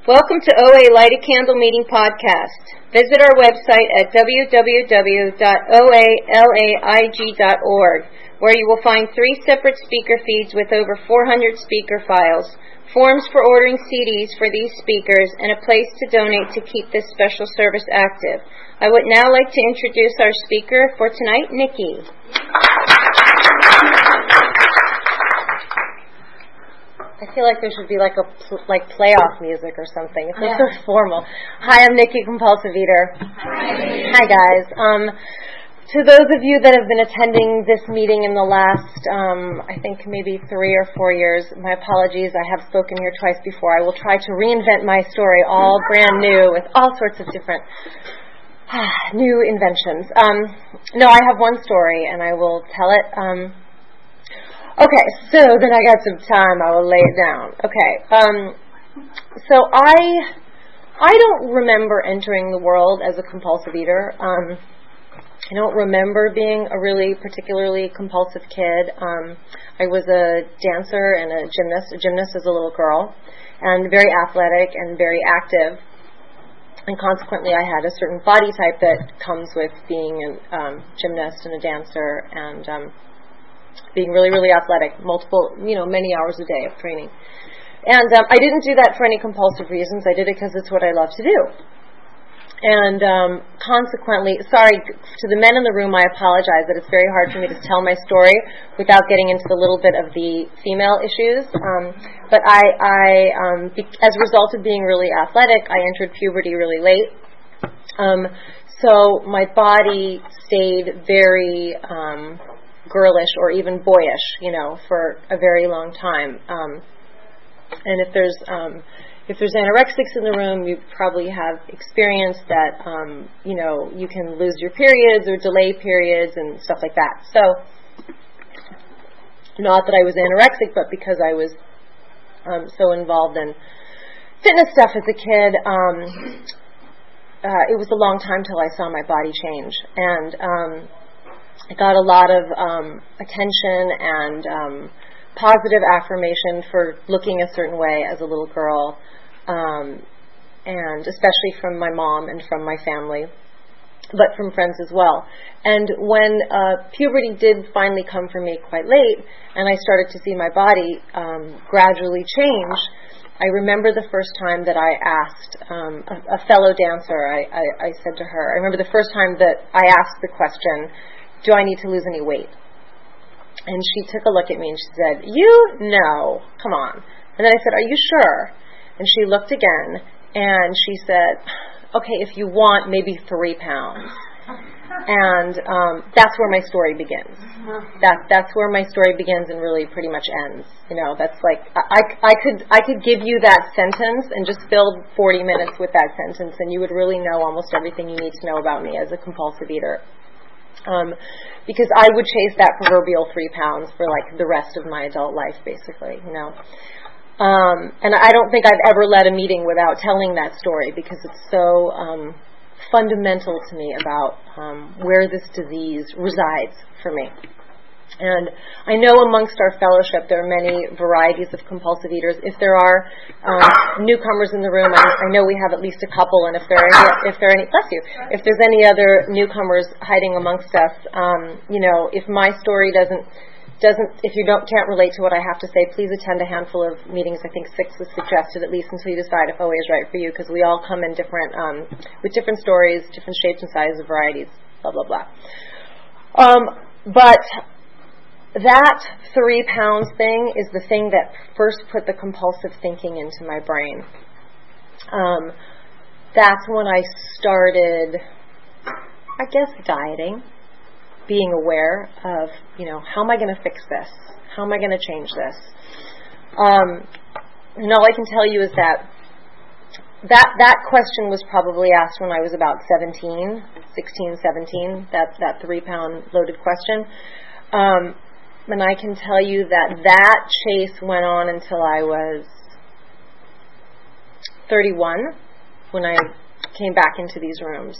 Welcome to OA Light a Candle Meeting Podcast. Visit our website at www.oalaig.org, where you will find 3 separate speaker feeds with over 400 speaker files, forms for ordering CDs for these speakers, and a place to donate to keep this special service active. I would now like to introduce our speaker for tonight, Nikki. I feel like there should be like playoff music or something. It's so formal. Hi, I'm Nikki, Compulsive Eater. Hi guys. To those of you that have been attending this meeting in the last, I think maybe 3 or 4 years, my apologies. I have spoken here twice before. I will try to reinvent my story, all brand new, with all sorts of different new inventions. No, I have one story, and I will tell it. Okay, so then I got some time. I will lay it down. Okay, so I don't remember entering the world as a compulsive eater. I don't remember being a really particularly compulsive kid. I was a dancer and a gymnast as a little girl, and very athletic and very active. And consequently, I had a certain body type that comes with being a gymnast and a dancer and being really, really athletic, many hours a day of training. And I didn't do that for any compulsive reasons. I did it because it's what I love to do. And consequently, sorry, to the men in the room, I apologize that it's very hard for me to tell my story without getting into the little bit of the female issues. But as a result of being really athletic, I entered puberty really late. So my body stayed very girlish or even boyish, for a very long time. And if there's anorexics in the room, you probably have experienced that, you can lose your periods or delay periods and stuff like that. So, not that I was anorexic, but because I was so involved in fitness stuff as a kid, it was a long time till I saw my body change. And I got a lot of attention and positive affirmation for looking a certain way as a little girl, and especially from my mom and from my family, but from friends as well. And when puberty did finally come for me quite late, and I started to see my body gradually change, I remember the first time that I asked a fellow dancer, I said to her, I remember the first time that I asked the question, do I need to lose any weight? And she took a look at me and she said, no, come on. And then I said, are you sure? And she looked again and she said, okay, if you want, maybe 3 pounds. And that's where my story begins. That's where my story begins and really pretty much ends. That's like, I could give you that sentence and just fill 40 minutes with that sentence and you would really know almost everything you need to know about me as a compulsive eater. Because I would chase that proverbial 3 pounds for like the rest of my adult life, basically, And I don't think I've ever led a meeting without telling that story because it's so fundamental to me about where this disease resides for me. And I know amongst our fellowship there are many varieties of compulsive eaters. If there are newcomers in the room, I know we have at least a couple. And if there's any other newcomers hiding amongst us, if my story if you can't relate to what I have to say, please attend a handful of meetings. I think 6 was suggested at least until you decide if OA is right for you, because we all come in different with different stories, different shapes and sizes, varieties, blah blah blah. But that 3 pounds thing is the thing that first put the compulsive thinking into my brain. That's when I started, I guess, dieting, being aware of, how am I going to fix this? How am I going to change this? And all I can tell you is that question was probably asked when I was about 16, 17, that 3 pound loaded question. And I can tell you that chase went on until I was 31 when I came back into these rooms.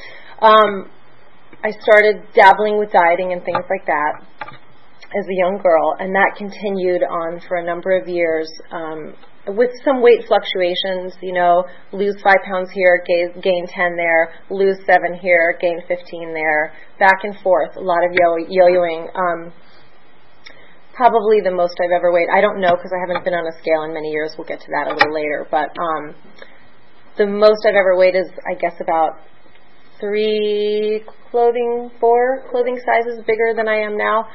I started dabbling with dieting and things like that as a young girl, and that continued on for a number of years with some weight fluctuations, lose 5 pounds here, gain 10 there, lose 7 here, gain 15 there, back and forth, a lot of yo-yoing. Probably the most I've ever weighed. I don't know because I haven't been on a scale in many years. We'll get to that a little later. But the most I've ever weighed is, I guess, about 4 clothing sizes bigger than I am now.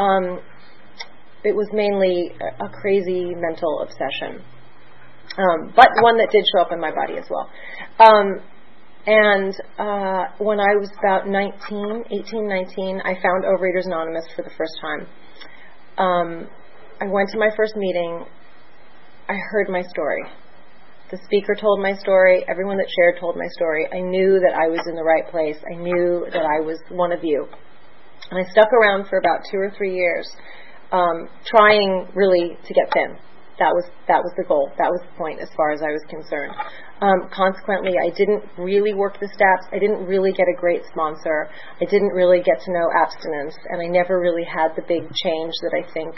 It was mainly a crazy mental obsession, but one that did show up in my body as well. And when I was about 18, 19, I found Overeaters Anonymous for the first time. I went to my first meeting. I heard my story. The speaker told my story. Everyone that shared told my story. I knew that I was in the right place. I knew that I was one of you. And I stuck around for about 2 or 3 years, trying really to get thin. That was the goal. That was the point as far as I was concerned. Consequently, I didn't really work the steps. I didn't really get a great sponsor. I didn't really get to know abstinence, and I never really had the big change that I think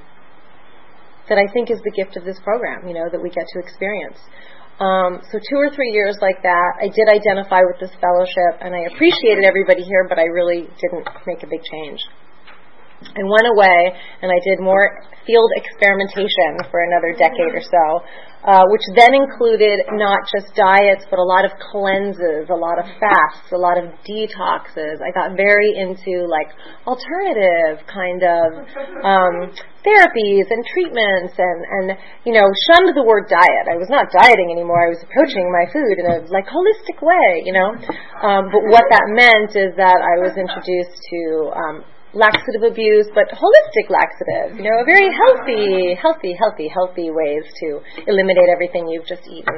is the gift of this program. That we get to experience. So 2 or 3 years like that, I did identify with this fellowship, and I appreciated everybody here, but I really didn't make a big change. I went away and I did more field experimentation for another decade or so, which then included not just diets, but a lot of cleanses, a lot of fasts, a lot of detoxes. I got very into alternative kind of therapies and treatments and shunned the word diet. I was not dieting anymore. I was approaching my food in a holistic way, But what that meant is that I was introduced to laxative abuse, but holistic laxative, very healthy ways to eliminate everything you've just eaten.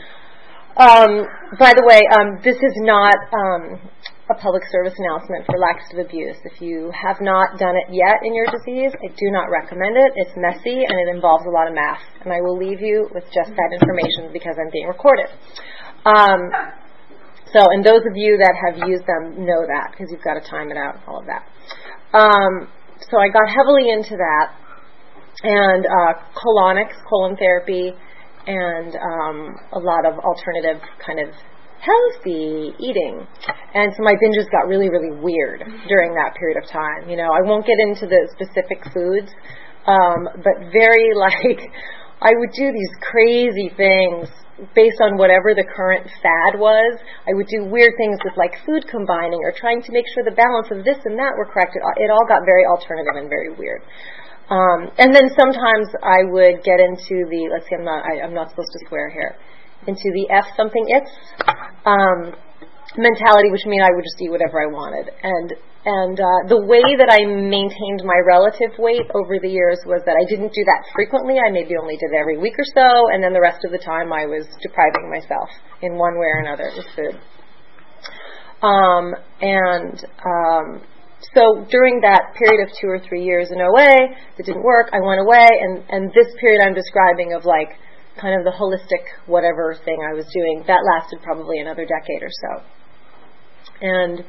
By the way, this is not a public service announcement for laxative abuse. If you have not done it yet in your disease, I do not recommend it. It's messy and it involves a lot of math, and I will leave you with just that information because I'm being recorded. And those of you that have used them know that because you've got to time it out and all of that. So I got heavily into that, and colon therapy, and a lot of alternative kind of healthy eating. And so my binges got really, really weird during that period of time. I won't get into the specific foods, but very I would do these crazy things based on whatever the current fad was. I would do weird things with food combining or trying to make sure the balance of this and that were correct. It all got very alternative and very weird. And then sometimes I would get into the, let's see, I'm not supposed to swear here, into the F something it's mentality, which means I would just eat whatever I wanted. And the way that I maintained my relative weight over the years was that I didn't do that frequently. I maybe only did it every week or so, and then the rest of the time I was depriving myself in one way or another with food. So during that period of 2 or 3 years in OA, it didn't work. I went away, and this period I'm describing of kind of the holistic whatever thing I was doing, that lasted probably another decade or so. And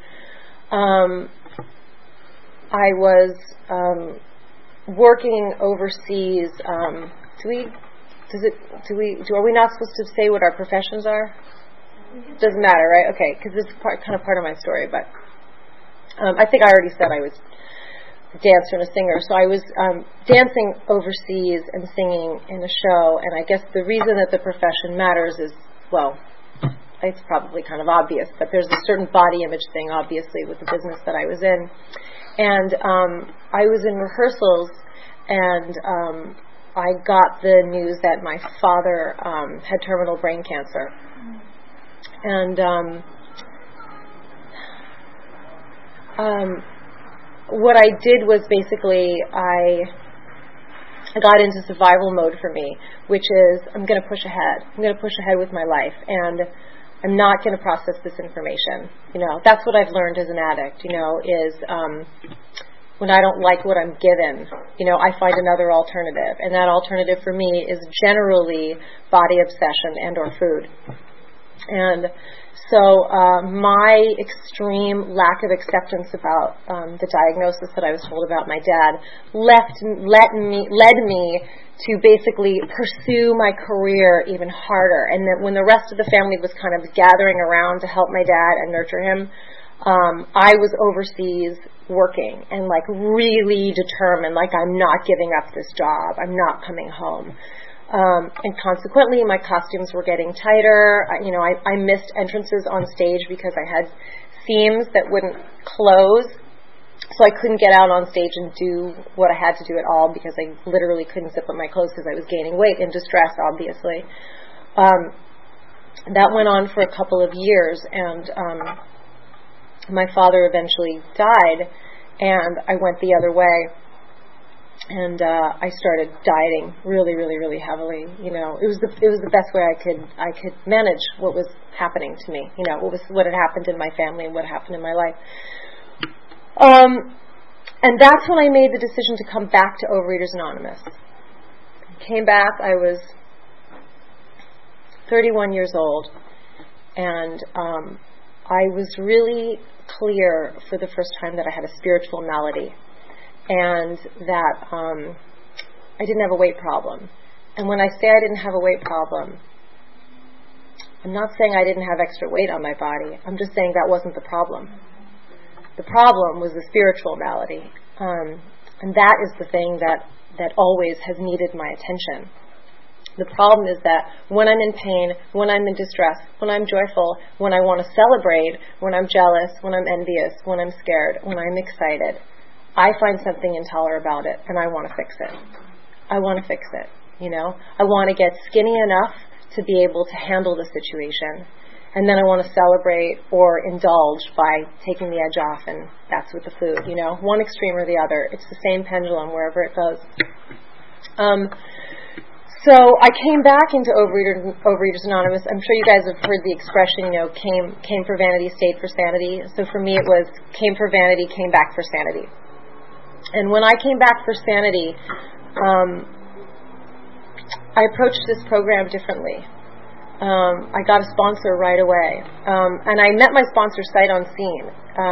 I was working overseas. Are we not supposed to say what our professions are? Doesn't matter, right? Okay, because this is kind of part of my story. But I think I already said I was a dancer and a singer. So I was dancing overseas and singing in a show. And I guess the reason that the profession matters is, it's probably kind of obvious, but there's a certain body image thing, obviously, with the business that I was in. And I was in rehearsals, and I got the news that my father had terminal brain cancer. And what I did was basically I got into survival mode for me, which is I'm going to push ahead. I'm going to push ahead with my life, and I'm not going to process this information. That's what I've learned as an addict, is when I don't like what I'm given, I find another alternative. And that alternative for me is generally body obsession and or food. And so my extreme lack of acceptance about the diagnosis that I was told about my dad led me to basically pursue my career even harder. And then when the rest of the family was kind of gathering around to help my dad and nurture him, I was overseas working and like really determined, like I'm not giving up this job. I'm not coming home. And consequently, my costumes were getting tighter. I missed entrances on stage because I had seams that wouldn't close. So I couldn't get out on stage and do what I had to do at all because I literally couldn't zip up my clothes because I was gaining weight in distress, obviously. That went on for a couple of years, and my father eventually died, and I went the other way. And I started dieting really, really, really heavily. It was the best way I could manage what was happening to me. What had happened in my family and what happened in my life. And that's when I made the decision to come back to Overeaters Anonymous. Came back. I was 31 years old, and I was really clear for the first time that I had a spiritual malady. And that I didn't have a weight problem. And when I say I didn't have a weight problem, I'm not saying I didn't have extra weight on my body. I'm just saying that wasn't the problem. The problem was the spiritual malady. And that is the thing that always has needed my attention. The problem is that when I'm in pain, when I'm in distress, when I'm joyful, when I want to celebrate, when I'm jealous, when I'm envious, when I'm scared, when I'm excited, I find something intolerant about it, and I want to fix it. I want to fix it, I want to get skinny enough to be able to handle the situation, and then I want to celebrate or indulge by taking the edge off, and that's with the food, one extreme or the other. It's the same pendulum wherever it goes. So I came back into Overeaters Anonymous. I'm sure you guys have heard the expression, came for vanity, stayed for sanity. So for me it was came for vanity, came back for sanity. And when I came back for sanity, I approached this program differently. I got a sponsor right away. And I met my sponsor sight unseen.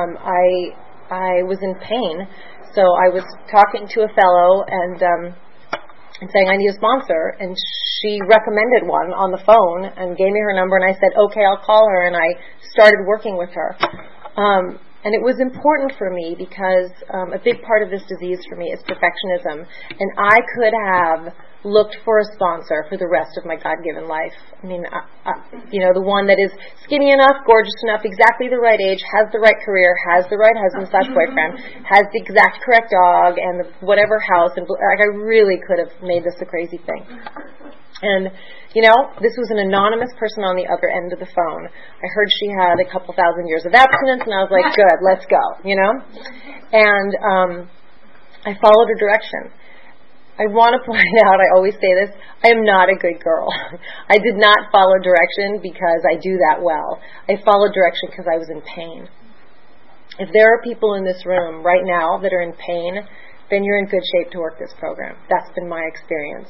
I was in pain, so I was talking to a fellow and saying, I need a sponsor. And she recommended one on the phone and gave me her number, and I said, okay, I'll call her. And I started working with her. And it was important for me because a big part of this disease for me is perfectionism. And I could have looked for a sponsor for the rest of my God-given life. I mean, the one that is skinny enough, gorgeous enough, exactly the right age, has the right career, has the right husband/boyfriend, has the exact correct dog, and whatever house. And I really could have made this a crazy thing. And, this was an anonymous person on the other end of the phone. I heard she had a couple thousand years of abstinence, and I was like, good, let's go, And I followed her direction. I want to point out, I always say this, I am not a good girl. I did not follow direction because I do that well. I followed direction because I was in pain. If there are people in this room right now that are in pain, then you're in good shape to work this program. That's been my experience,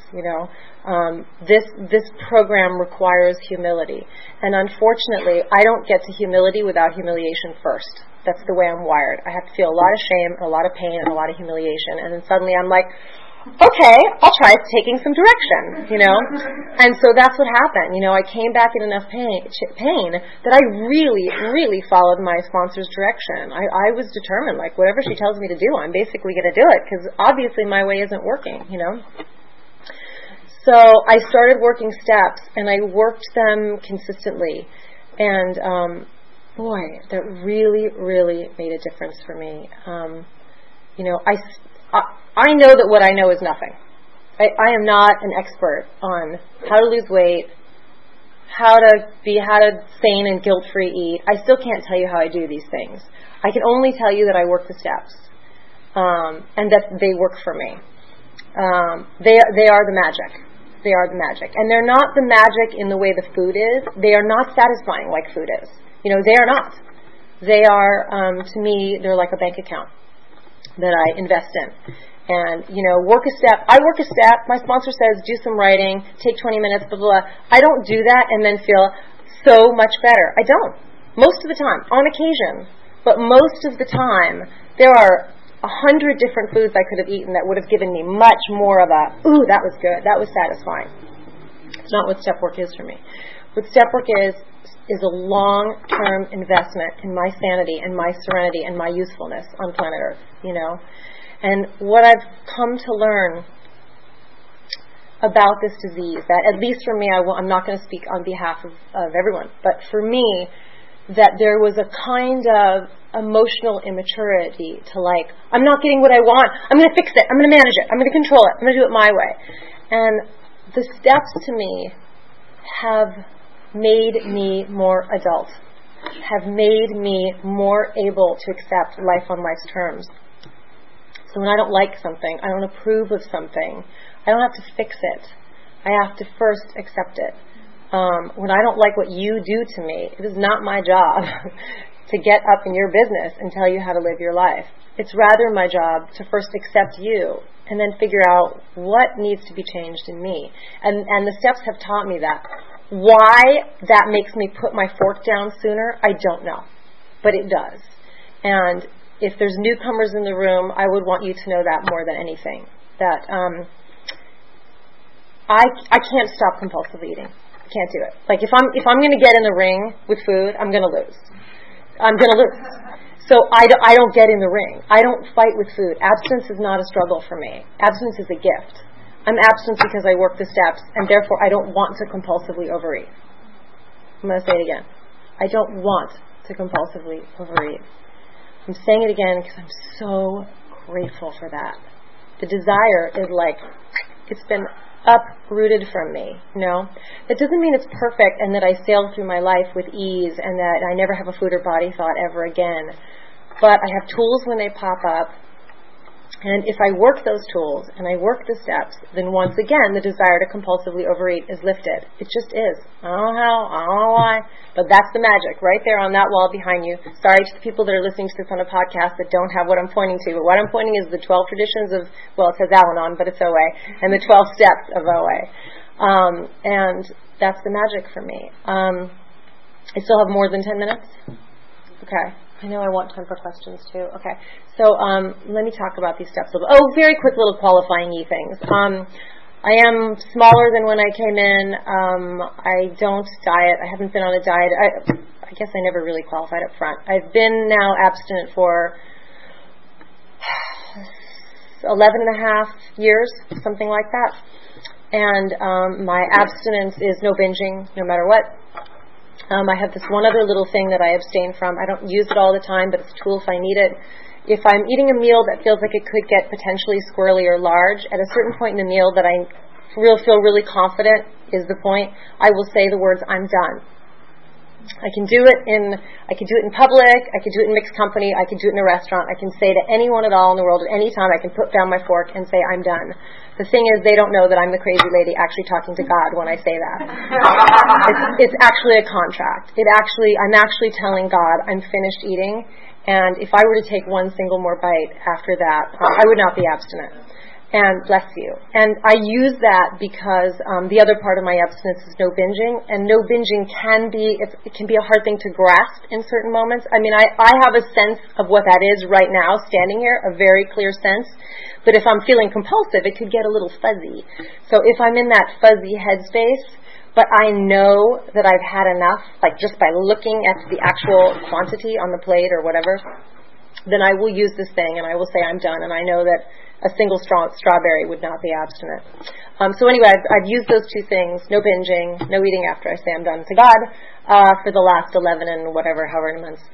This program requires humility. And unfortunately, I don't get to humility without humiliation first. That's the way I'm wired. I have to feel a lot of shame, a lot of pain, and a lot of humiliation. And then suddenly I'm like, okay, I'll try taking some direction, And so that's what happened. I came back in enough pain that I really, really followed my sponsor's direction. I was determined, like, whatever she tells me to do, I'm basically going to do it, because obviously my way isn't working, So I started working steps, and I worked them consistently. And, boy, that really, really made a difference for me. I know that what I know is nothing. I am not an expert on how to lose weight, how to sane and guilt-free eat. I still can't tell you how I do these things. I can only tell you that I work the steps, and that they work for me. They are the magic. They are the magic. And they're not the magic in the way the food is. They are not satisfying like food is. They are not. They are, to me, they're like a bank account that I invest in. And, work a step. I work a step. My sponsor says, do some writing, take 20 minutes, blah, blah, blah. I don't do that and then feel so much better. I don't. Most of the time. On occasion. But most of the time, there are 100 different foods I could have eaten that would have given me much more of a, ooh, that was good, that was satisfying. It's not what step work is for me. What step work is a long-term investment in my sanity and my serenity and my usefulness on planet Earth, you know. And what I've come to learn about this disease, that at least for me, I'm not going to speak on behalf of everyone, but for me, that there was a kind of emotional immaturity to like, I'm not getting what I want, I'm going to fix it, I'm going to manage it, I'm going to control it, I'm going to do it my way. And the steps to me have made me more adult, have made me more able to accept life on life's terms. So when I don't like something, I don't approve of something, I don't have to fix it. I have to first accept it. When I don't like what you do to me, it is not my job to get up in your business and tell you how to live your life. It's rather my job to first accept you and then figure out what needs to be changed in me. And the steps have taught me that. Why that makes me put my fork down sooner, I don't know. But it does. And if there's newcomers in the room, I would want you to know that more than anything. That I can't stop compulsive eating. I can't do it. Like if I'm going to get in the ring with food, I'm going to lose. I'm going to lose. So I don't get in the ring. I don't fight with food. Abstinence is not a struggle for me. Abstinence is a gift. I'm abstinent because I work the steps, and therefore I don't want to compulsively overeat. I'm going to say it again. I don't want to compulsively overeat. I'm saying it again because I'm so grateful for that. The desire is like, it's been uprooted from me, you know? That doesn't mean it's perfect and that I sail through my life with ease and that I never have a food or body thought ever again. But I have tools when they pop up, and if I work those tools and I work the steps, then once again the desire to compulsively overeat is lifted. It just is. I don't know how, I don't know why, but that's the magic right there on that wall behind you. Sorry to the people that are listening to this on a podcast that don't have what I'm pointing to, but what I'm pointing is the 12 traditions of, well, it says Al-Anon, but it's OA, and the 12 steps of OA. And that's the magic for me. I still have more than 10 minutes? Okay. I know I want time for questions too. Okay. So let me talk about these steps a little. Oh, very quick little qualifying-y things. I am smaller than when I came in. I don't diet. I haven't been on a diet. I guess I never really qualified up front. I've been now abstinent for 11 and a half years, something like that. And my abstinence is no binging, no matter what. I have this one other little thing that I abstain from. I don't use it all the time, but it's a tool if I need it. If I'm eating a meal that feels like it could get potentially squirrely or large, at a certain point in the meal that I feel really confident is the point, I will say the words, I'm done. I can do it in public, I can do it in mixed company, I can do it in a restaurant, I can say to anyone at all in the world at any time, I can put down my fork and say, I'm done. The thing is, they don't know that I'm the crazy lady actually talking to God when I say that. It's actually a contract. I'm actually telling God I'm finished eating, and if I were to take one single more bite after that, I would not be abstinent. And bless you. And I use that because the other part of my abstinence is no binging, and no binging it can be a hard thing to grasp in certain moments. I mean, I have a sense of what that is right now, standing here, a very clear sense. But if I'm feeling compulsive, it could get a little fuzzy. So if I'm in that fuzzy headspace, but I know that I've had enough, like just by looking at the actual quantity on the plate or whatever, then I will use this thing and I will say I'm done, and I know that a single strawberry would not be abstinent. So anyway, I've used those two things, no binging, no eating after I say I'm done to God, for the last 11 and whatever, however many months,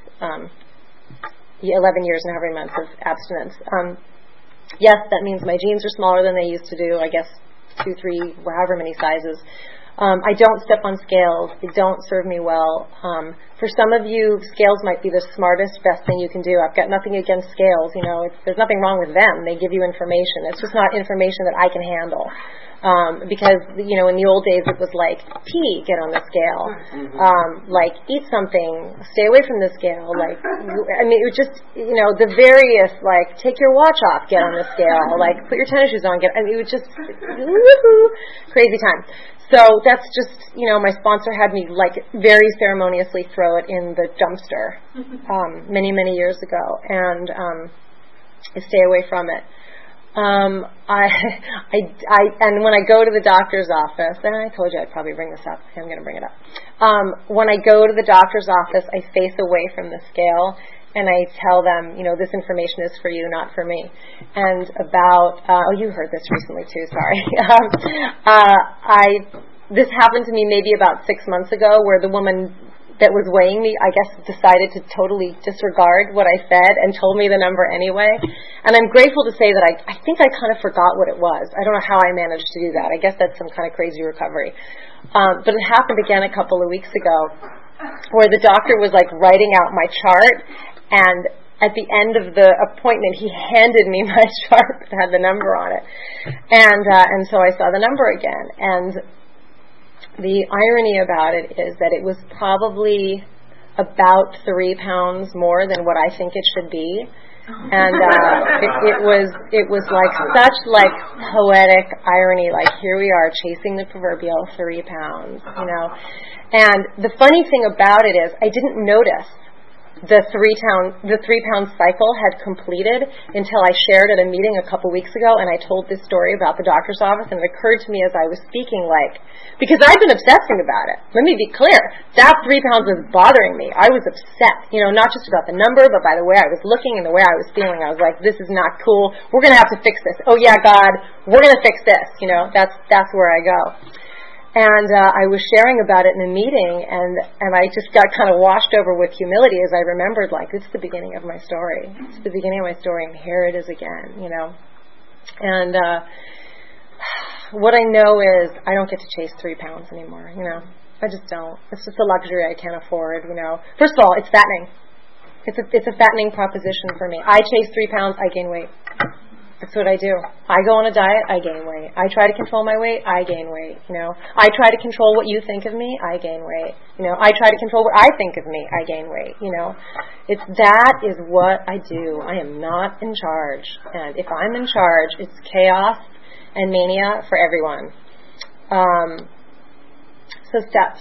11 years and however many months of abstinence. Yes, that means my jeans are smaller than they used to do, I guess 2, 3, however many sizes. I don't step on scales. They don't serve me well. For some of you, scales might be the smartest, best thing you can do. I've got nothing against scales. You know, there's nothing wrong with them. They give you information. It's just not information that I can handle. Because, you know, in the old days it was like, pee, get on the scale. Like, eat something, stay away from the scale. Like, I mean, it was just, you know, the various, like, take your watch off, get on the scale. Like, put your tennis shoes on, it was just, woohoo, crazy time. So that's just, my sponsor had me very ceremoniously throw it in the dumpster many, many years ago, and I stay away from it. And when I go to the doctor's office, and I told you I'd probably bring this up. I'm going to bring it up. When I go to the doctor's office, I face away from the scale, and I tell them, this information is for you, not for me. And about, you heard this recently too, sorry. This happened to me maybe about 6 months ago, where the woman that was weighing me, I guess, decided to totally disregard what I said and told me the number anyway. And I'm grateful to say that I think I kind of forgot what it was. I don't know how I managed to do that. I guess that's some kind of crazy recovery. But it happened again a couple of weeks ago, where the doctor was writing out my chart, and at the end of the appointment, he handed me my chart that had the number on it. And so I saw the number again. And the irony about it is that it was probably about 3 pounds more than what I think it should be. And it was such poetic irony, here we are chasing the proverbial 3 pounds, And the funny thing about it is I didn't notice the 3 pound cycle had completed until I shared at a meeting a couple weeks ago, and I told this story about the doctor's office, and it occurred to me as I was speaking, because I've been obsessing about it. Let me be clear. That 3 pounds was bothering me. I was upset, not just about the number, but by the way I was looking and the way I was feeling. I was like, this is not cool. We're going to have to fix this. Oh yeah, God, we're going to fix this. That's where I go. And I was sharing about it in a meeting, and I just got kind of washed over with humility as I remembered, it's the beginning of my story. It's the beginning of my story, and here it is again, And what I know is I don't get to chase 3 pounds anymore, I just don't. It's just a luxury I can't afford, First of all, it's fattening. It's a fattening proposition for me. I chase 3 pounds, I gain weight. That's what I do. I go on a diet, I gain weight. I try to control my weight, I gain weight. I try to control what you think of me, I gain weight. I try to control what I think of me, I gain weight. That is what I do. I am not in charge. And if I'm in charge, it's chaos and mania for everyone. So steps.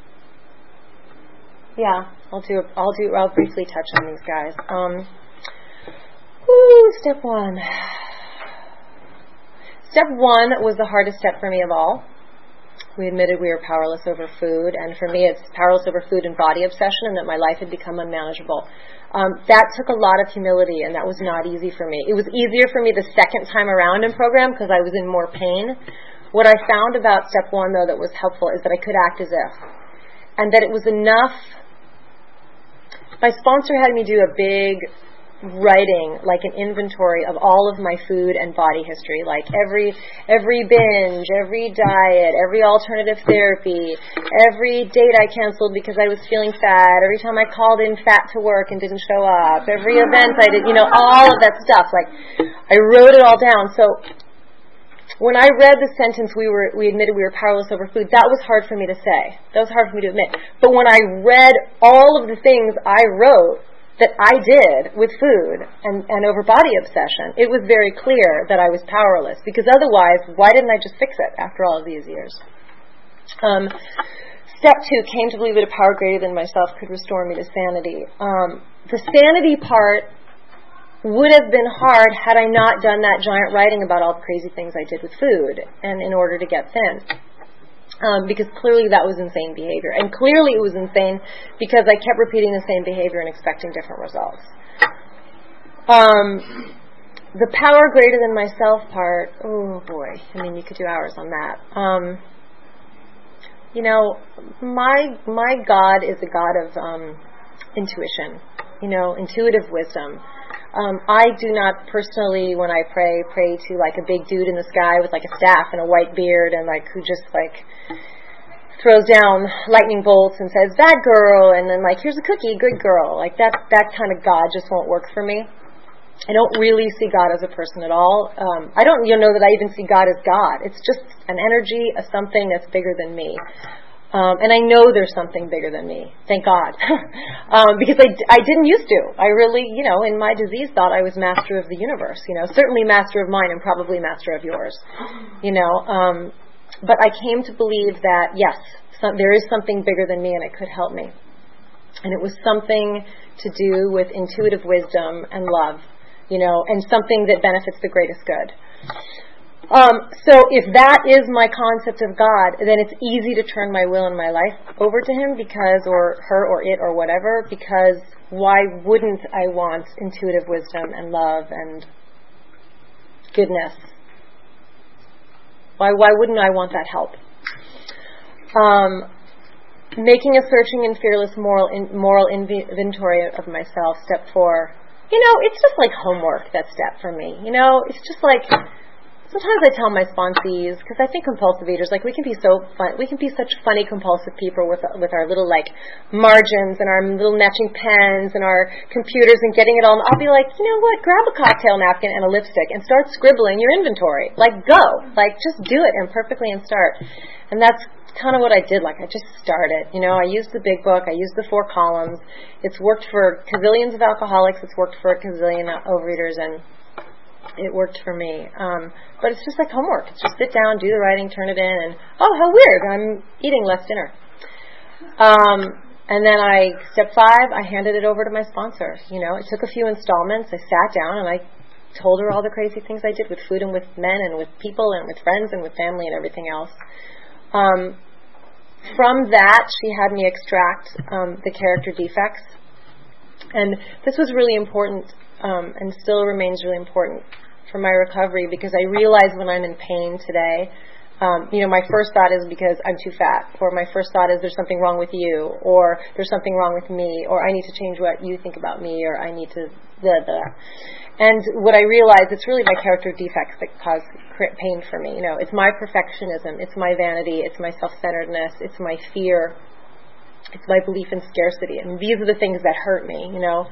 Yeah, I'll briefly touch on these guys. Step 1. Step 1 was the hardest step for me of all. We admitted we were powerless over food, and for me it's powerless over food and body obsession, and that my life had become unmanageable. That took a lot of humility, and that was not easy for me. It was easier for me the second time around in program because I was in more pain. What I found about step 1, though, that was helpful is that I could act as if, and that it was enough. My sponsor had me do a big writing, an inventory of all of my food and body history, every binge, every diet, every alternative therapy, every date I canceled because I was feeling fat, every time I called in fat to work and didn't show up, every event I did, all of that stuff. I wrote it all down. So when I read the sentence, we admitted we were powerless over food, that was hard for me to say. That was hard for me to admit. But when I read all of the things I wrote that I did with food and over body obsession, it was very clear that I was powerless, because otherwise, why didn't I just fix it after all of these years? Step 2, came to believe that a power greater than myself could restore me to sanity. The sanity part would have been hard had I not done that giant writing about all the crazy things I did with food and in order to get thin. Because clearly that was insane behavior. And clearly it was insane because I kept repeating the same behavior and expecting different results. The power greater than myself part, oh boy, you could do hours on that. My God is a God of intuition, intuitive wisdom. I do not personally, when I pray to a big dude in the sky with a staff and a white beard and who just throws down lightning bolts and says, bad girl, and then here's a cookie, good girl. That kind of God just won't work for me. I don't really see God as a person at all. I don't know that I even see God as God. It's just an energy, a something that's bigger than me. And I know there's something bigger than me, thank God. Because I didn't used to. I really, in my disease thought I was master of the universe, certainly master of mine and probably master of yours, But I came to believe that, yes, there is something bigger than me and it could help me. And it was something to do with intuitive wisdom and love, and something that benefits the greatest good. So if that is my concept of God, then it's easy to turn my will and my life over to Him or her or it or whatever, because why wouldn't I want intuitive wisdom and love and goodness? Why wouldn't I want that help? Making a searching and fearless moral inventory of myself, step 4. It's just like homework, that step for me. It's just like, sometimes I tell my sponsees, because I think compulsive eaters, we can be so fun. We can be such funny compulsive people with our little margins and our little matching pens and our computers and getting it all. I'll be like, grab a cocktail napkin and a lipstick and start scribbling your inventory. Go. Just do it imperfectly and start. And that's kind of what I did. I just started. I used the big book. I used the 4 columns. It's worked for gazillions of alcoholics. It's worked for a gazillion overeaters, and it worked for me. But it's just like homework. It's just sit down, do the writing, turn it in, and oh, how weird, I'm eating less dinner. And then step 5, I handed it over to my sponsor. It took a few installments. I sat down and I told her all the crazy things I did with food and with men and with people and with friends and with family and everything else. From that, she had me extract the character defects. And this was really important and still remains really important for my recovery, because I realize when I'm in pain today, my first thought is because I'm too fat, or my first thought is there's something wrong with you, or there's something wrong with me, or I need to change what you think about me, or I need to blah, blah. And what I realize, it's really my character defects that cause pain for me. It's my perfectionism, it's my vanity, it's my self-centeredness, it's my fear, it's my belief in scarcity. These are the things that hurt me.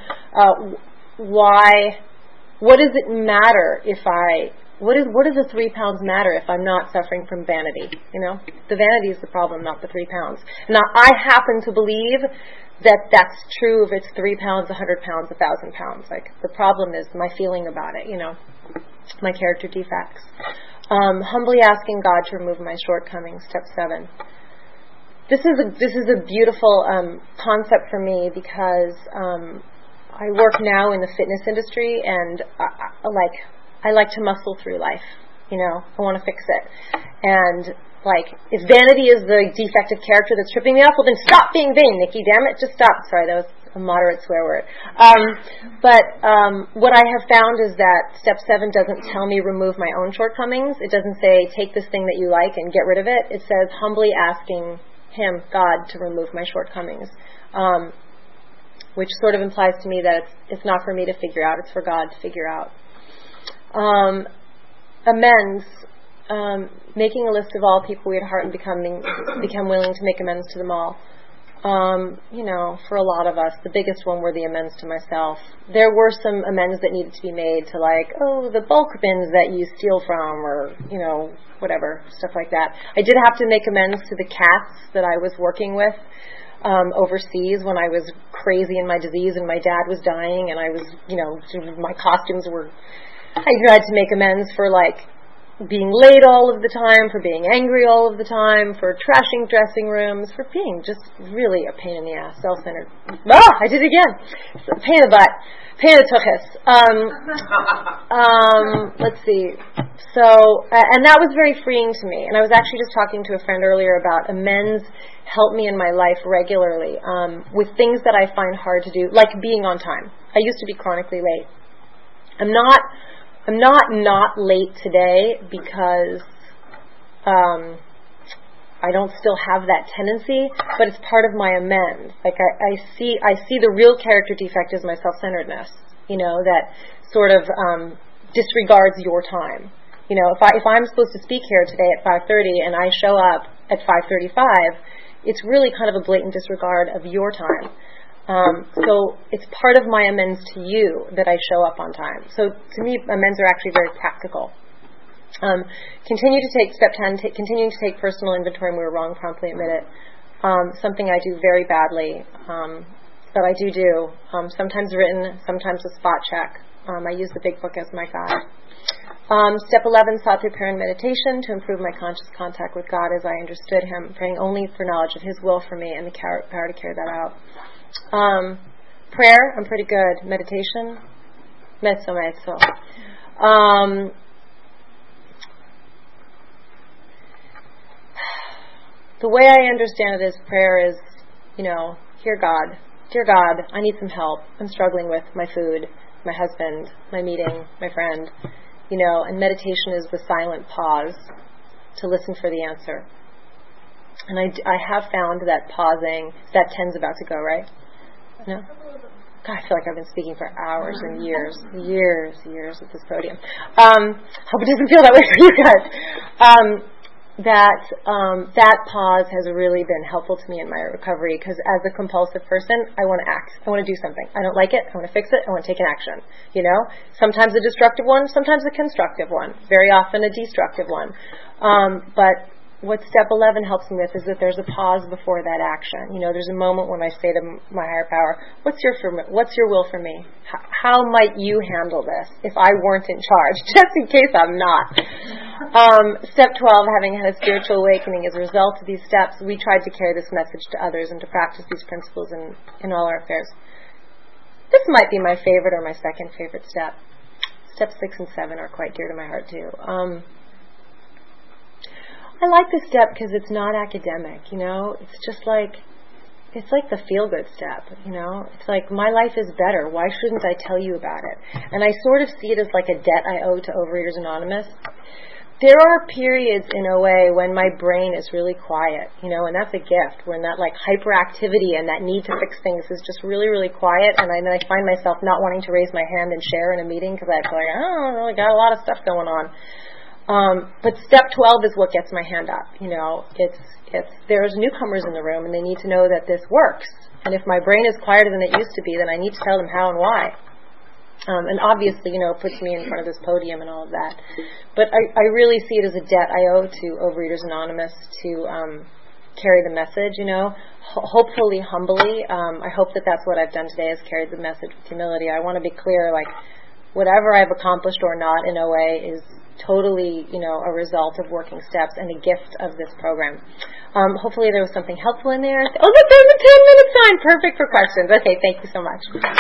What does it matter what does the 3 pounds matter if I'm not suffering from vanity? The vanity is the problem, not the 3 pounds. Now, I happen to believe that that's true if it's 3 pounds, 100 pounds, 1,000 pounds. The problem is my feeling about it, my character defects. Humbly asking God to remove my shortcomings, step 7. This is a beautiful concept for me, because I work now in the fitness industry, and I like to muscle through life. I want to fix it. And if vanity is the defective character that's tripping me up, well then stop being vain, Nikki, damn it, just stop. Sorry, that was a moderate swear word. But what I have found is that step 7 doesn't tell me remove my own shortcomings. It doesn't say take this thing that you like and get rid of it. It says humbly asking Him, God, to remove my shortcomings. Which sort of implies to me that it's not for me to figure out, it's for God to figure out. Amends, making a list of all people we had heart and become willing to make amends to them all. For a lot of us, the biggest one were the amends to myself. There were some amends that needed to be made to the bulk bins that you steal from, or, whatever, stuff like that. I did have to make amends to the cats that I was working with overseas when I was crazy in my disease and my dad was dying, and I was, my costumes were, I had to make amends for being late all of the time, for being angry all of the time, for trashing dressing rooms, for being just really a pain in the ass, self-centered. I did it again. Pain in the butt. Pain in the tuchus. Let's see. So, and that was very freeing to me. And I was actually just talking to a friend earlier about amends help me in my life regularly with things that I find hard to do, like being on time. I used to be chronically late. I'm not late today because I don't still have that tendency, but it's part of my amend. I see the real character defect as my self-centeredness, that sort of disregards your time. If I'm supposed to speak here today at 5:30 and I show up at 5:35, it's really kind of a blatant disregard of your time. So it's part of my amends to you that I show up on time. So to me, amends are actually very practical. Continue to take step 10, continuing to take personal inventory when we're wrong, promptly admit it. Something I do very badly, but I do. Sometimes written, sometimes a spot check. I use the Big Book as my guide. Step 11, sought through prayer and meditation to improve my conscious contact with God as I understood Him, praying only for knowledge of His will for me and the power to carry that out. Prayer, I'm pretty good. Meditation, mezzo. The way I understand it is prayer is, Dear God, I need some help. I'm struggling with my food, my husband, my meeting, my friend, and meditation is the silent pause to listen for the answer. And I have found that pausing, that 10's about to go, right? No? God, I feel like I've been speaking for hours and years at this podium. Hope it doesn't feel that way for you guys. That pause has really been helpful to me in my recovery, because as a compulsive person, I want to act. I want to do something. I don't like it. I want to fix it. I want to take an action. Sometimes a destructive one, sometimes a constructive one, very often a destructive one. But what step 11 helps me with is that there's a pause before that action. There's a moment when I say to my higher power, what's your will for me? How might you handle this if I weren't in charge? Just in case I'm not. Step 12, having had a spiritual awakening as a result of these steps, we tried to carry this message to others and to practice these principles in all our affairs. This might be my favorite or my second favorite step. Steps 6 and 7 are quite dear to my heart too. I like this step because it's not academic, It's just like, it's like the feel-good step, It's like, my life is better. Why shouldn't I tell you about it? And I sort of see it as like a debt I owe to Overeaters Anonymous. There are periods in OA when my brain is really quiet, and that's a gift, when that like hyperactivity and that need to fix things is just really, really quiet, and then I find myself not wanting to raise my hand and share in a meeting because I feel like, I don't really got a lot of stuff going on. But step 12 is what gets my hand up. There's newcomers in the room and they need to know that this works. And if my brain is quieter than it used to be, then I need to tell them how and why. And obviously, it puts me in front of this podium and all of that. But I really see it as a debt I owe to Overeaters Anonymous to carry the message, hopefully humbly. I hope that that's what I've done today, is carried the message with humility. I want to be clear, like, whatever I've accomplished or not in OA is totally, a result of working steps and a gift of this program. Hopefully there was something helpful in there. Oh, look, there's a 10-minute sign. Perfect for questions. Okay, thank you so much.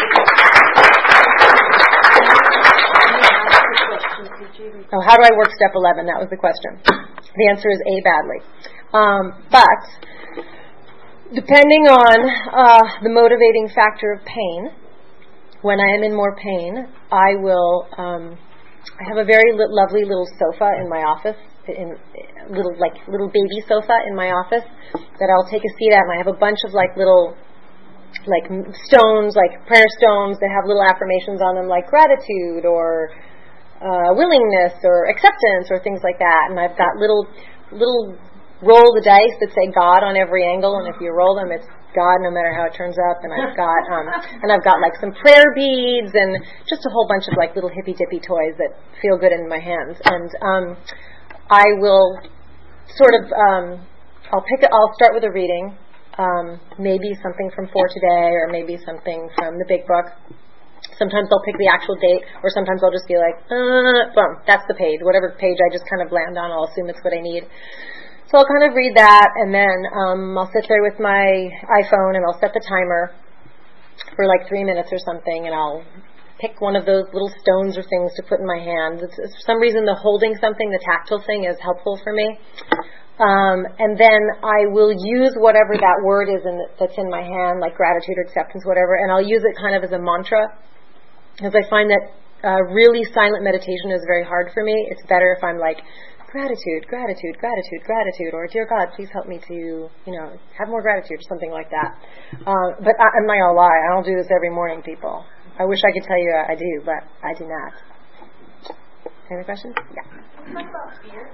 Oh, how do I work step 11? That was the question. The answer is A, badly. But depending on the motivating factor of pain, when I am in more pain, I will... I have a very lovely little sofa in my office, little baby sofa in my office that I'll take a seat at, and I have a bunch of little stones, like prayer stones that have little affirmations on them, like gratitude or willingness or acceptance or things like that. And I've got little roll the dice that say God on every angle, and if you roll them, it's God no matter how it turns up. And I've got some prayer beads and just a whole bunch of little hippy dippy toys that feel good in my hands. And I will sort of I'll start with a reading, maybe something from For Today or maybe something from the Big Book. Sometimes I'll pick the actual date, or sometimes I'll just be like, boom, that's the page. Whatever page I just kind of land on, I'll assume it's what I need. So I'll kind of read that, and then I'll sit there with my iPhone, and I'll set the timer for 3 minutes or something, and I'll pick one of those little stones or things to put in my hand. For some reason, the holding something, the tactile thing, is helpful for me. And then I will use whatever that word is that's in my hand, like gratitude or acceptance, whatever, and I'll use it kind of as a mantra, because I find that really silent meditation is very hard for me. It's better if I'm like, gratitude, gratitude, gratitude, gratitude, or dear God, please help me to, have more gratitude, or something like that. But I'm not going to lie, I don't do this every morning, people. I wish I could tell you I do, but I do not. Any questions? Yeah. Talk about fear.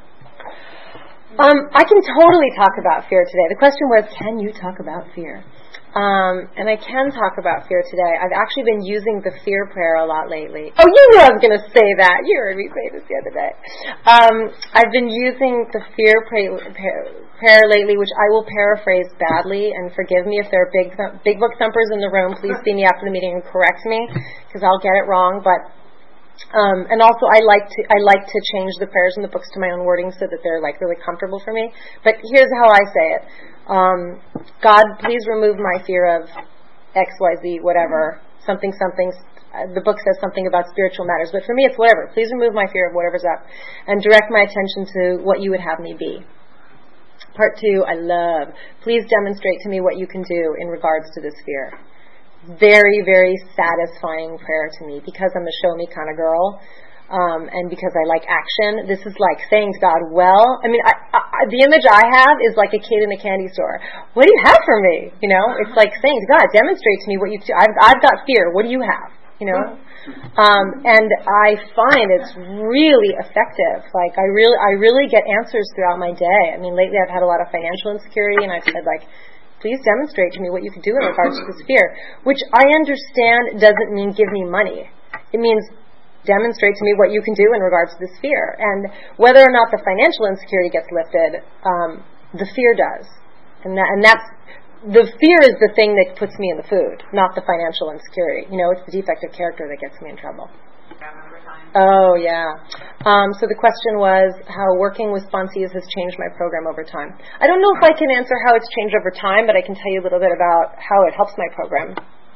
I can totally talk about fear today. The question was, can you talk about fear? And I can talk about fear today. I've actually been using the fear prayer a lot lately. Oh, you knew I was going to say that. You heard me say this the other day. I've been using the fear prayer lately, which I will paraphrase badly, and forgive me if there are big book thumpers in the room. Please see me after the meeting and correct me, because I'll get it wrong. But And also, I like to change the prayers in the books to my own wording so that they're like really comfortable for me. But here's how I say it: God, please remove my fear of X, Y, Z, whatever, something. The book says something about spiritual matters, but for me, it's whatever. Please remove my fear of whatever's up, and direct my attention to what you would have me be. Part 2, I love. Please demonstrate to me what you can do in regards to this fear. Very, very satisfying prayer to me because I'm a show me kind of girl, and because I like action. This is like saying to God, well, I mean, the image I have is like a kid in a candy store. What do you have for me? You know, it's like saying to God, demonstrate to me what you do. I've got fear. What do you have? You know, and I find it's really effective. Like I really get answers throughout my day. I mean, lately I've had a lot of financial insecurity, and I've said like, please demonstrate to me what you can do in regards to this fear, which I understand doesn't mean give me money. It means demonstrate to me what you can do in regards to this fear. And whether or not the financial insecurity gets lifted, the fear does. And that's, the fear is the thing that puts me in the food, not the financial insecurity. You know, it's the defective character that gets me in trouble. Oh, yeah. So the question was how working with sponsees has changed my program over time. I don't know if I can answer how it's changed over time, but I can tell you a little bit about how it helps my program.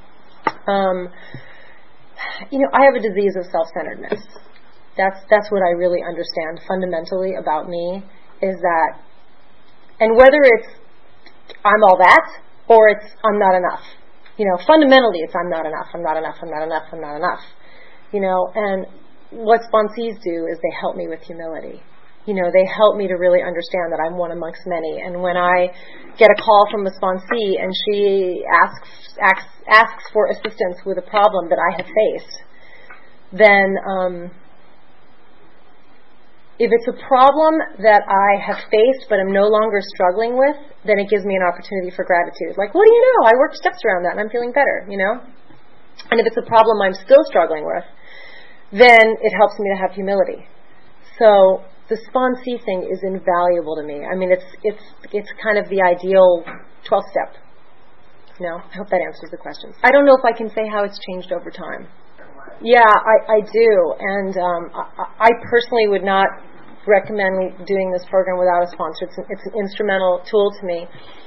You know, I have a disease of self-centeredness. That's what I really understand fundamentally about me, is that, and whether it's I'm all that, or it's I'm not enough. You know, fundamentally it's I'm not enough, I'm not enough, I'm not enough, I'm not enough. You know, and what sponsees do is they help me with humility. You know, they help me to really understand that I'm one amongst many. And when I get a call from a sponsee and she asks for assistance with a problem that I have faced, then if it's a problem that I have faced but I'm no longer struggling with, then it gives me an opportunity for gratitude. Like, what do you know? I worked steps around that and I'm feeling better, you know? And if it's a problem I'm still struggling with, then it helps me to have humility. So the sponsee thing is invaluable to me. I mean, it's kind of the ideal 12-step. You know, I hope that answers the question. I don't know if I can say how it's changed over time. Yeah, I do. And I personally would not recommend doing this program without a sponsor. It's an instrumental tool to me.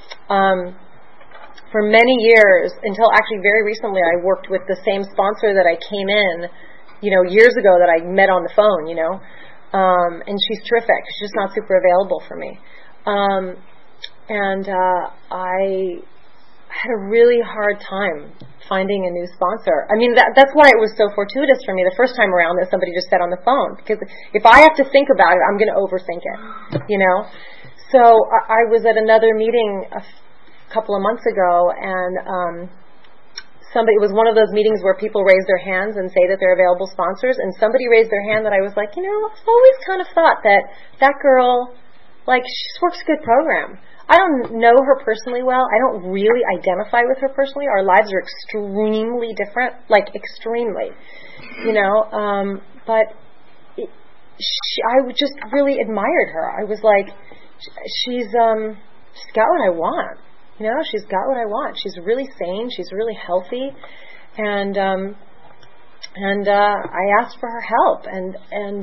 For many years, until actually very recently, I worked with the same sponsor that I came in, you know, years ago, that I met on the phone, you know. And she's terrific. She's just not super available for me. I had a really hard time finding a new sponsor. I mean, that's why it was so fortuitous for me the first time around that somebody just said on the phone. Because if I have to think about it, I'm going to overthink it, you know. So I was at another meeting a couple of months ago, and it was one of those meetings where people raise their hands and say that they're available sponsors, and somebody raised their hand that I was like, you know, I've always kind of thought that girl, like, she works a good program. I don't know her personally well. I don't really identify with her personally. Our lives are extremely different, like extremely, you know, but I just really admired her. I was like, she's got what I want. You know, she's got what I want. She's really sane. She's really healthy, and I asked for her help. And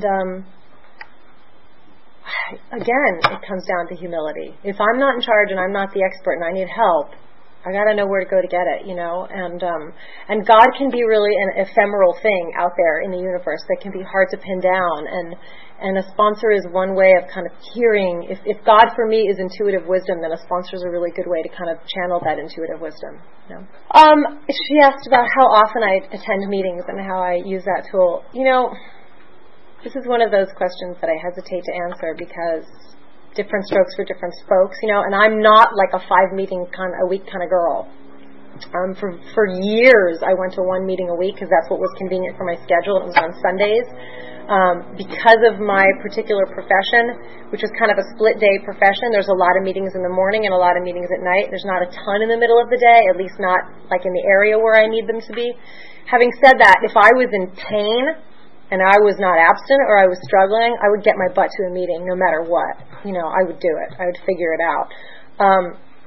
again, it comes down to humility. If I'm not in charge and I'm not the expert and I need help, I got to know where to go to get it. You know, and God can be really an ephemeral thing out there in the universe that can be hard to pin down. And a sponsor is one way of kind of hearing. If God for me is intuitive wisdom, then a sponsor is a really good way to kind of channel that intuitive wisdom. You know? She asked about how often I attend meetings and how I use that tool. You know, this is one of those questions that I hesitate to answer because different strokes for different folks. You know, and I'm not like a 5-meeting a week kind of girl. For years, I went to 1 meeting a week because that's what was convenient for my schedule. It was on Sundays. Because of my particular profession, which is kind of a split-day profession, there's a lot of meetings in the morning and a lot of meetings at night. There's not a ton in the middle of the day, at least not like in the area where I need them to be. Having said that, if I was in pain and I was not abstinent or I was struggling, I would get my butt to a meeting no matter what. You know, I would do it. I would figure it out.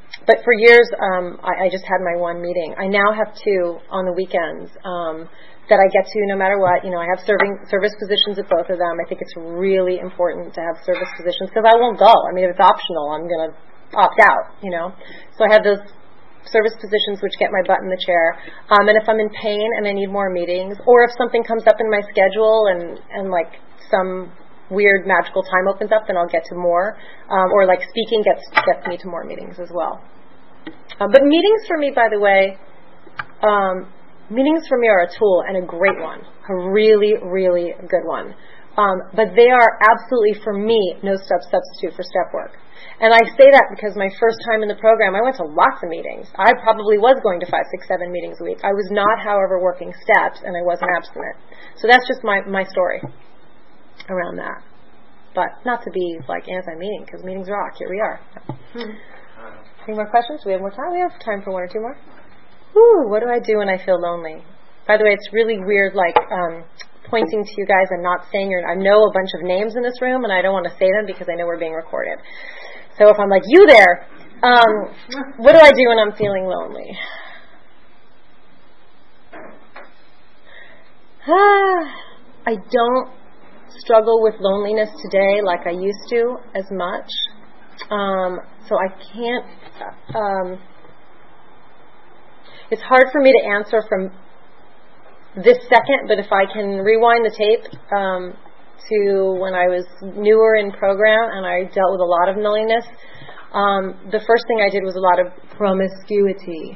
But for years, I just had my one meeting. I now have two on the weekends that I get to no matter what. I have service positions at both of them. I think it's really important to have service positions because I won't go. I mean, if it's optional, I'm going to opt out, So I have those service positions which get my butt in the chair. And if I'm in pain and I need more meetings, or if something comes up in my schedule and like some weird magical time opens up, then I'll get to more. Or like speaking gets me to more meetings as well. But meetings for me, by the way, meetings for me are a tool and a great one, a really, really good one. But they are absolutely, for me, no substitute for step work. And I say that because my first time in the program, I went to lots of meetings. I probably was going to 5, 6, 7 meetings a week. I was not, however, working steps, and I wasn't abstinent. So that's just my story around that. But not to be like anti-meeting, because meetings rock. Here we are. Any more questions? Do we have more time? We have time for one or two more. Ooh, what do I do when I feel lonely? By the way, it's really weird, like pointing to you guys and not saying I know a bunch of names in this room, and I don't want to say them because I know we're being recorded. So if I'm like, you there, what do I do when I'm feeling lonely? I don't struggle with loneliness today like I used to as much. So I can't, it's hard for me to answer from this second, but if I can rewind the tape to when I was newer in program and I dealt with a lot of loneliness, the first thing I did was a lot of promiscuity.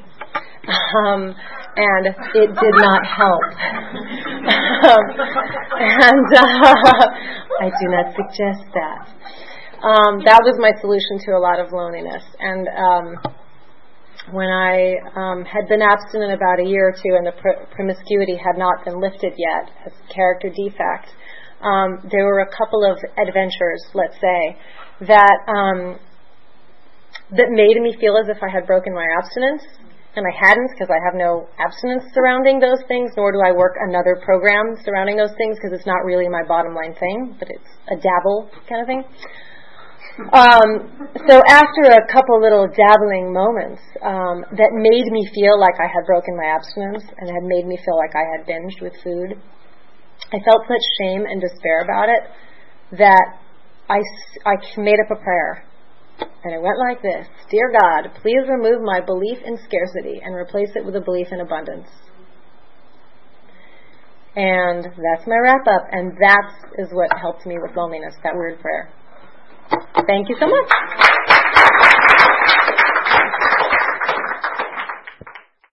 And it did not help. I do not suggest that. That was my solution to a lot of loneliness. And when I had been abstinent about a year or two and the promiscuity had not been lifted yet as a character defect, there were a couple of adventures, let's say, that made me feel as if I had broken my abstinence. And I hadn't, because I have no abstinence surrounding those things, nor do I work another program surrounding those things, because it's not really my bottom line thing, but it's a dabble kind of thing. So after a couple little dabbling moments that made me feel like I had broken my abstinence and had made me feel like I had binged with food, I felt such shame and despair about it that I made up a prayer. And it went like this: Dear God, please remove my belief in scarcity and replace it with a belief in abundance. And that's my wrap up. And that is what helped me with loneliness, that weird prayer. Thank you so much.